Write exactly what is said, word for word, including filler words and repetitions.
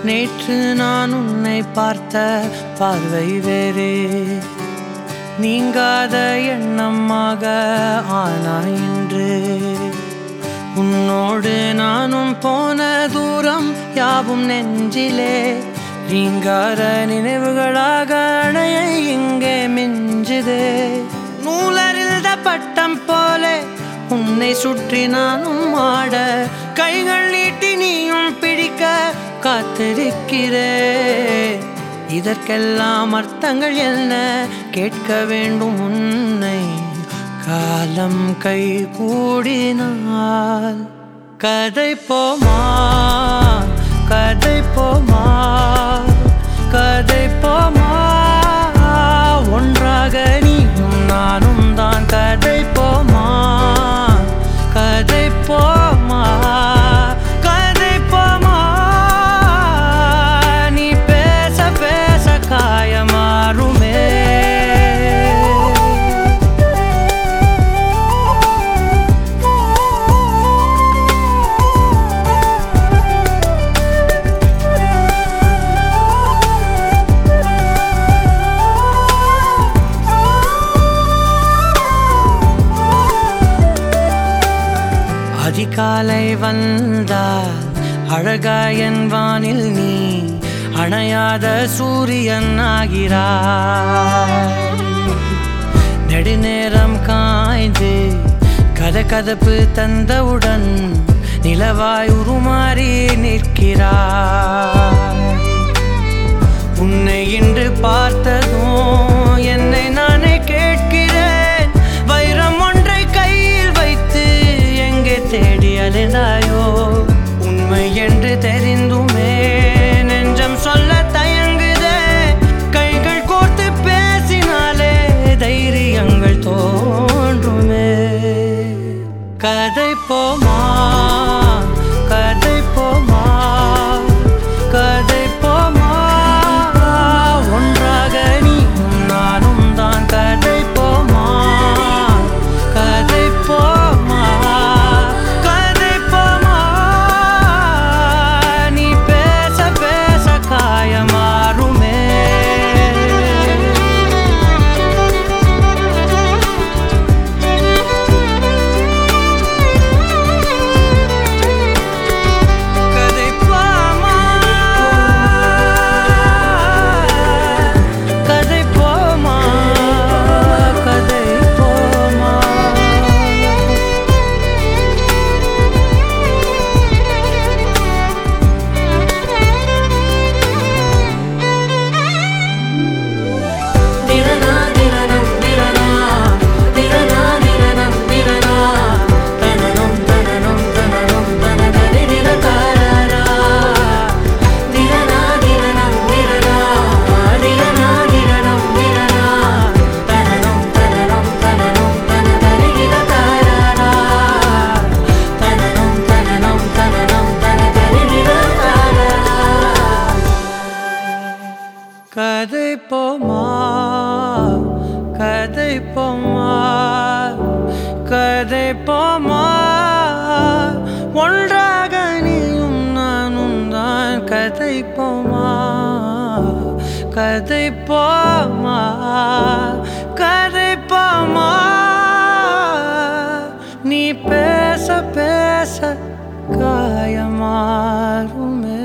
நேற்று நான் உன்னை பார்த்த பார்வை வேறே, நீங்காத எண்ணமாக ஆனாய் இன்று. உன்னோடு நானும் போன தூரம் யாவும் நெஞ்சிலே ரீங்கார நினைவுகளாக அணைய இங்கே மிஞ்சுதே. நூலறிந்த பட்டம் போலே உன்னை சுற்றி நானும் ஆட, கைகள் நீட்டி நீயும் பிடிக்க காத்திருக்கிறே. இதற்கெல்லாம் அர்த்தங்கள் என்ன கேட்க வேண்டும் உன்னை, காலம் கை கூடினால். கதை போமா கதை போமா கதை போமா, ஒன்றாக நீயும் நானும் தான். கதை போமா கதை போமா கதை போமா, நீ பேச பேச காயமாறுமே. அதிகாலை வந்தால் அழகாயன் வானில் நீ அணையாத சூரியன் ஆகிறாய். நெடுநேரம் காய்ந்து கதகதப்பு தந்தவுடன் நிலவாய் உருமாறி நிற்கிறாய். உன்னை இன்று பார்த்ததும் என்னை நானே கேட்கிறேன், வைரம் ஒன்றை கையில் வைத்து எங்கே தேடி அலைந்தாயோ. உண்மை என்று தெரிந்துமே நெஞ்சம் சொல்ல தயங்குதே, கைகள் கோர்த்து பேசினாலே தைரியங்கள் தோன்றுமே. கதை போமா கதை போமா கதை போமா, ஒன்றாக நீயும் நானும் தான். கதை போமா கதை போமா கதை போமா, நீ பேச பேச காயமாறுமே. கதை போமா கதை போமா கதை போமா. திரனா திரனம் திரனா திரனா திரனம் திரனா, தனனம் தனனம் தனனம் தனதரி திரகாரா. திரனா திரனம் திரனா திரனா திரனம் திரனா, தனனம் தனனம் தனனம் தனதரி திரகாரா. தனனம் தனனம் தனனம் தனதரி திரகாரா. கதை போமா கதை போமா கதை போமா, ஒன்றாக நீயும் நானும் தான். கதை போமா கதை போமா கதை போமா, நீ பேச பேச காயமாறுமே.